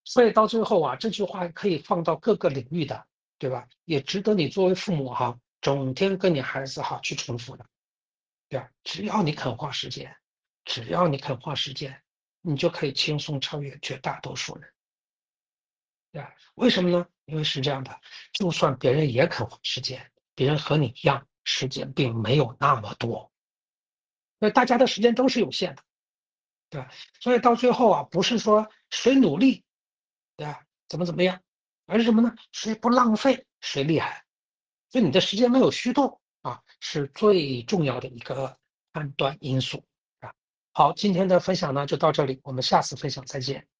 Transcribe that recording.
所以到最后啊，这句话可以放到各个领域的，对吧？也值得你作为父母哈，整天跟你孩子哈去重复的，对吧？只要你肯花时间，只要你肯花时间，你就可以轻松超越绝大多数人，对吧？为什么呢？因为是这样的，就算别人也肯花时间，别人和你一样，时间并没有那么多，那大家的时间都是有限的。对吧？所以到最后啊，不是说谁努力，对吧？怎么样，而是什么呢？谁不浪费谁厉害。所以你的时间没有虚度啊，是最重要的一个判断因素啊。好，今天的分享呢就到这里，我们下次分享再见。